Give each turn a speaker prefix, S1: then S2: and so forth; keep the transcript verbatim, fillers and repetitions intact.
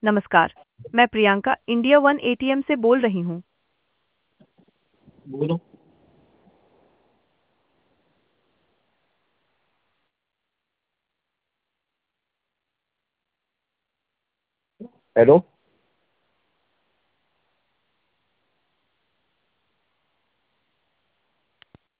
S1: नमस्कार। मैं Priyanka India one ATM से बोल रही हूँ।
S2: बोलो। हेलो।